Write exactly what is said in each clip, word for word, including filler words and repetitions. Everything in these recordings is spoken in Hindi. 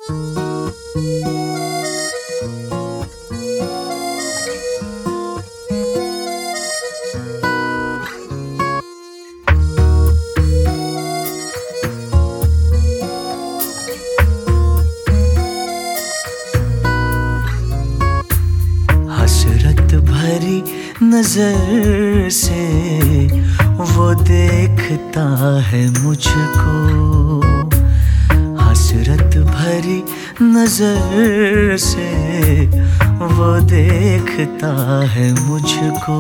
हसरत भरी नजर से वो देखता है मुझको, हसरत भरी नजर से वो देखता है मुझको।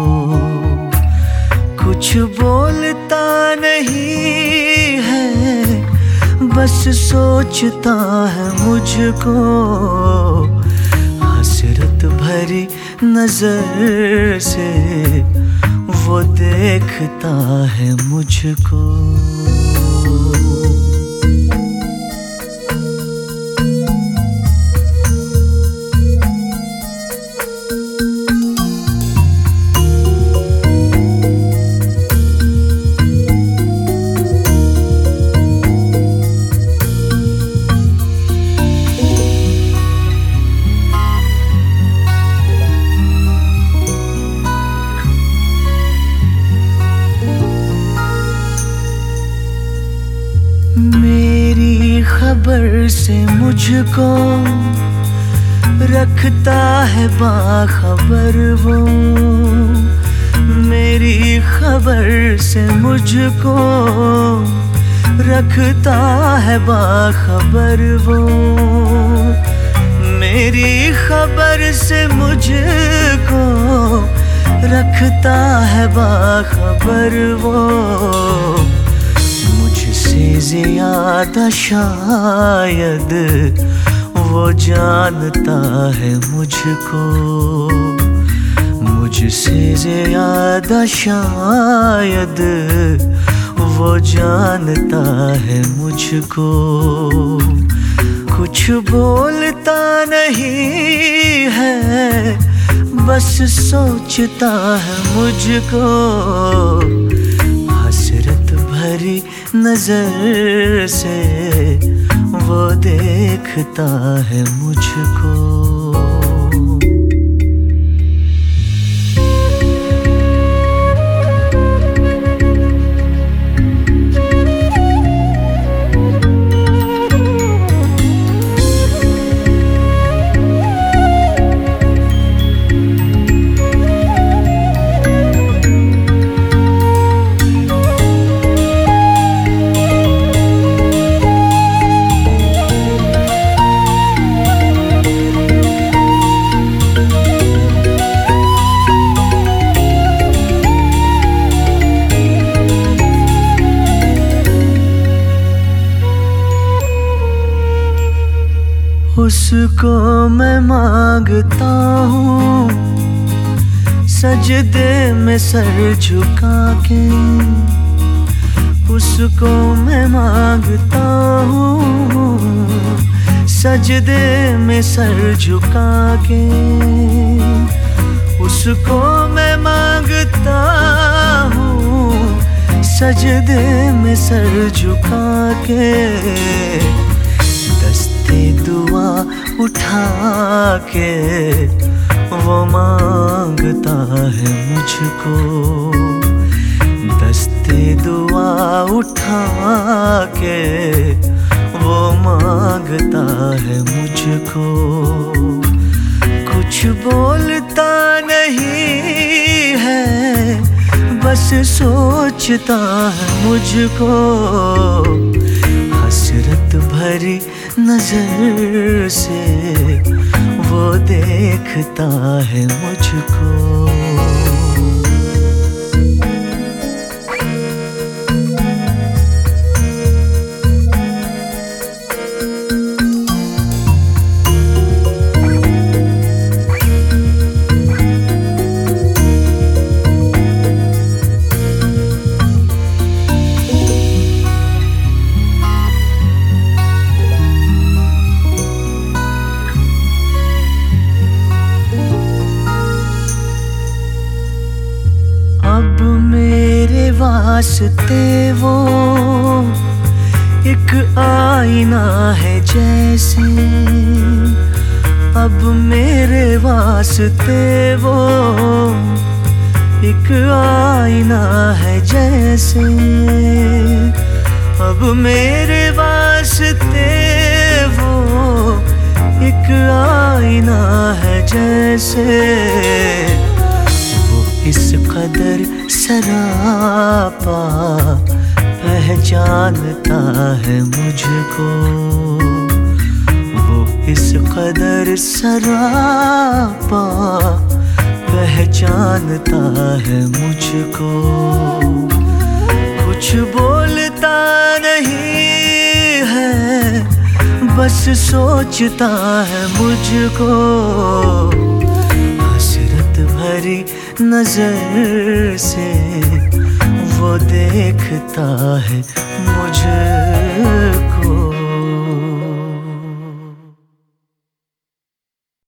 कुछ बोलता नहीं है, बस सोचता है मुझको। हसरत भरी नजर से वो देखता है मुझको। मेरी खबर से मुझको रखता है बाखबर वो, मेरी खबर से मुझको रखता है बाखबर वो। मेरी खबर से मुझको रखता है बाखबर वो। मुझसे ज्यादा शायद वो जानता है मुझको, मुझसे ज्यादा शायद वो जानता है मुझको। कुछ बोलता नहीं है, बस सोचता है मुझको। हसरत भरी नजर से वो देखता है मुझको। उसको मैं मांगता हूँ सजदे में सर झुका के, उसको मैं मांगता हूँ सजदे में सर झुका के। उसको मैं मांगता हूँ सजदे में सर झुका के। दुआ उठा के वो मांगता है मुझको, दस्ते दुआ उठा के वो मांगता है मुझको। कुछ बोलता नहीं है, बस सोचता है मुझको। हसरत भरी नजर से वो देखता है मुझको। वास्ते वो एक आईना है जैसे, अब मेरे वास्ते वो एक आईना है जैसे, अब मेरे वास्ते वो एक आईना है जैसे। वो इस कदर सरापा पहचानता है मुझको, वो इस कदर सरापा पहचानता है मुझको। कुछ बोलता नहीं है, बस सोचता है मुझको। हसरत भरी नजर से वो देखता है मुझको।